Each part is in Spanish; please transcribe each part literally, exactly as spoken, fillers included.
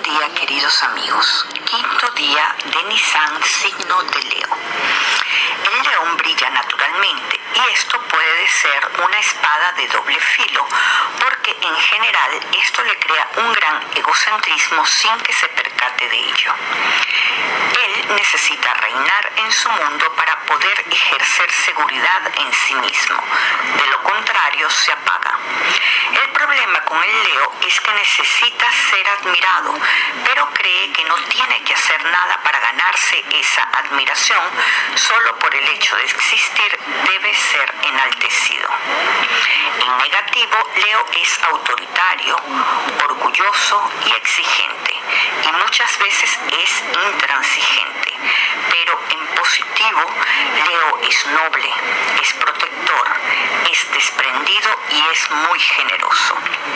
Buen día, queridos amigos. Quinto día de Nisan, signo de Leo. El león brilla naturalmente y esto puede ser una espada de doble filo porque en general esto le crea un gran egocentrismo sin que se percate de ello. Él necesita reinar en su mundo para poder ejercer seguridad en sí mismo. De lo contrario, se apaga. El problema con el Leo es que necesita ser admirado, pero cree que no tiene que hacer nada para ganarse esa admiración. Solo por el hecho de existir debe ser enaltecido. En negativo, Leo es autoritario, orgulloso y exigente, y muchas veces es intransigente. Pero en positivo, Leo es noble, es protector, es desprendido y es muy generoso.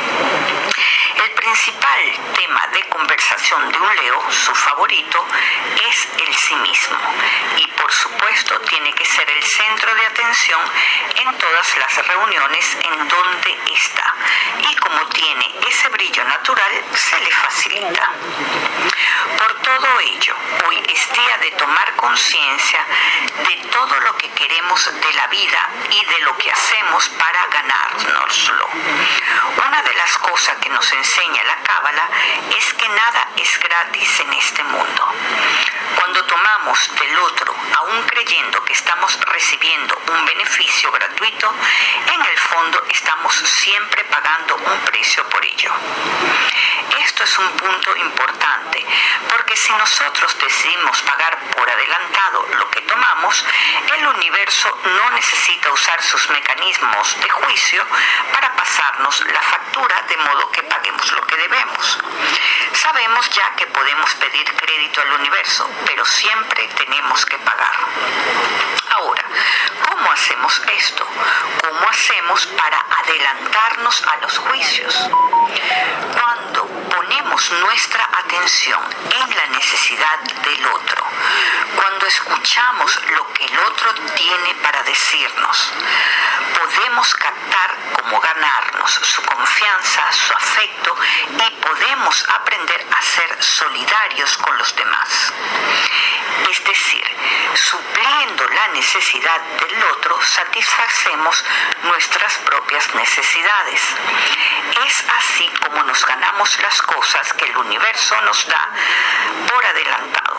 El principal tema de conversación de un Leo, su favorito, es el sí mismo. Y por supuesto tiene que ser el centro de atención en todas las reuniones en donde está. Y como tiene ese brillo natural, se le facilita. Por todo ello, hoy es día de tomar conciencia de todo lo que queremos de la vida y de lo que hacemos para ganárnoslo. Una de las cosas que nos enseña la Cábala es que nada es gratis en este mundo. Cuando tomamos del otro, aún creyendo que estamos recibiendo un beneficio gratuito, en el fondo estamos siempre pagando un precio por ello. Esto es un punto importante, porque si nosotros decidimos pagar por adelantado lo que tomamos, el universo no necesita usar sus mecanismos de juicio para pasarnos la factura de modo que paguemos lo que debemos. Sabemos ya que podemos pedir crédito al universo, pero siempre tenemos que pagar. Ahora, ¿cómo hacemos esto? ¿Cómo hacemos para adelantarnos a los juicios? Cuando ponemos nuestra atención en la necesidad del otro, cuando escuchamos lo que el otro tiene para decirnos, podemos captar cómo ganarnos su confianza, su afecto y podemos aprender a ser solidarios con los demás. Es decir, supliendo la necesidad del otro, satisfacemos nuestras propias necesidades. Es así como nos ganamos las cosas que el universo nos da por adelantado.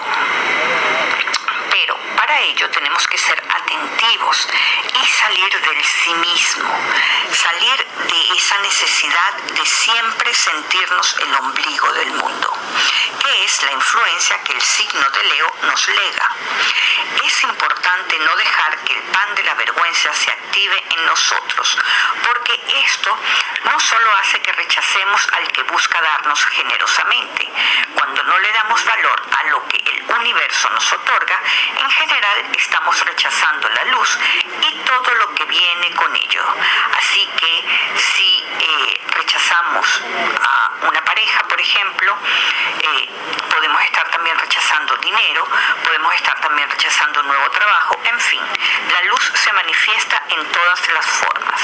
Pero para ello tenemos que ser atentivos y salir del sí mismo, salir de esa necesidad de siempre sentirnos el ombligo del mundo, que es la influencia que el signo de Leo nos lega. Es importante no dejar que el pan de la vergüenza se active en nosotros, porque esto no solo hace que rechacemos al que busca darnos generosamente. Cuando no le damos valor a lo que el universo nos otorga, en general estamos rechazando la luz y todo lo que viene con ello. Así que si eh, rechazamos a una pareja, por ejemplo, eh, podemos estar también rechazando dinero, podemos estar también rechazando un nuevo trabajo, en fin, la luz se manifiesta en todas las formas.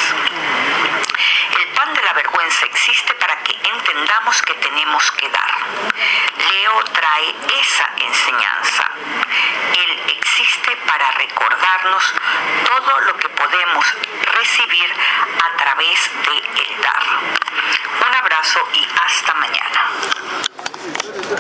El pan de la vergüenza existe para que entendamos que tenemos que dar. Leo trae esa enseñanza. Él existe para recordarnos todo lo que podemos recibir a través de el dar. Un abrazo y hasta mañana.